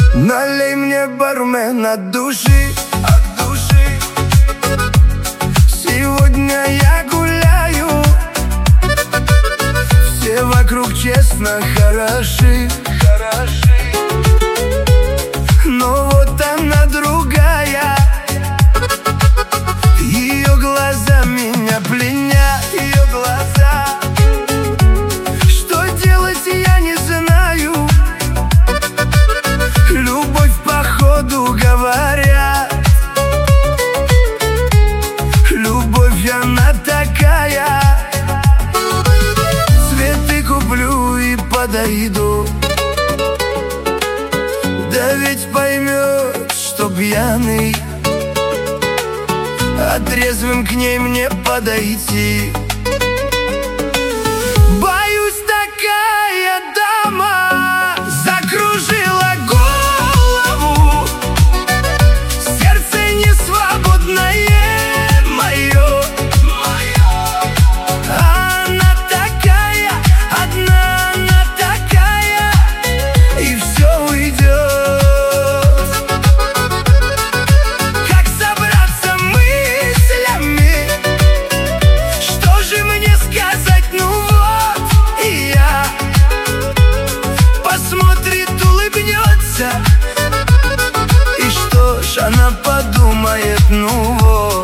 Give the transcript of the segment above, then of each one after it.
Налей мне, бармен, от души, от души. Сегодня я гуляю, все вокруг честно хороши, хороши. Но вот она другая, ее глаза меня пленят, ее глаза. Что делать, я не знаю. Любовь походу говорят. Любовь она такая. Цветы куплю и подойду, да ведь поймет, что пьяный, а трезвым к ней мне подойти. Боюсь, такая дама закружила голову, сердце не свободное мое. Она такая, одна она такая, и все уйдет. Как собраться мыслями, что же мне сказать, ну вот и я. Посмотрит, улыбнется, и что ж она подумает, ну вот.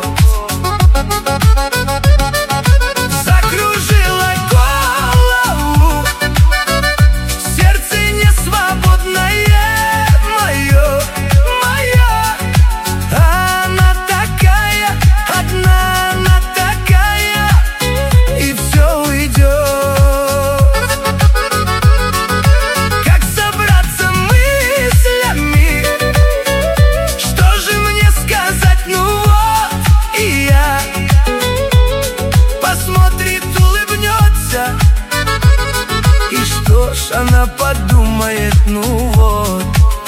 Закружила голову, сердце не свободное мое, мое. Она такая, одна она такая, и все уйдет. Как собраться мыслями, что же мне сказать, ну вот и я. Посмотрит, улыбнется, и что ж она подумает, ну вот.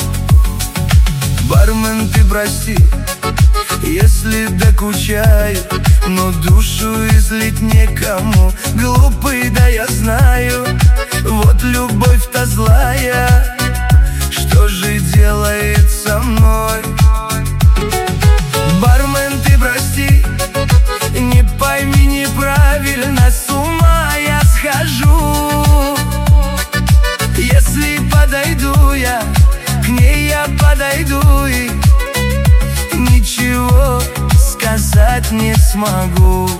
Бармен, ты прости, если докучаю, но душу излить некому. Глупый, да я знаю, вот любовь-то злая, что же делает со мной? Бармен, ты прости, не пойми неправильно, с ума я схожу. Если подойду я, к ней я подойду и ничего сказать не смогу.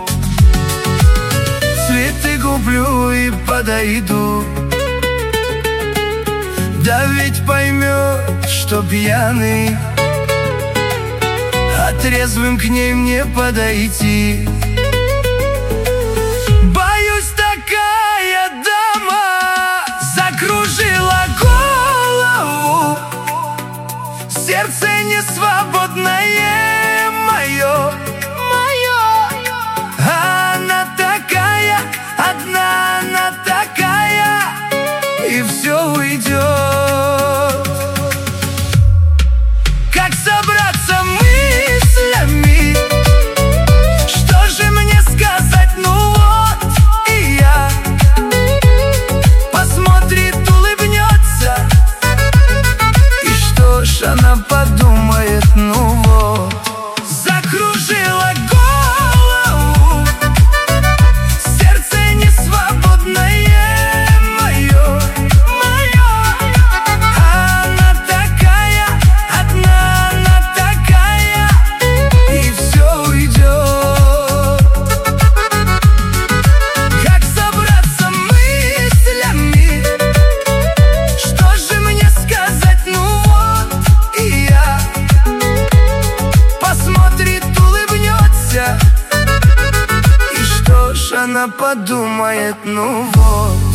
Цветы куплю и подойду, да ведь поймет, что пьяный, а трезвым к ней мне подойти. Боюсь, такая дама закружила голову, сердце не свободное мое, мое. Она такая, одна она такая, и все уйдет. Как собраться мыслями, что же мне сказать, ну вот и я. Посмотрит, улыбнется, и что ж она подумает, ну вот. Закружила голову, сердце не свободное мое, мое. Она такая, одна она такая, и все уйдет. Как собраться мыслями, что же мне сказать, ну вот и я. Посмотрит, улыбнется, и что ж она подумает, ну вот.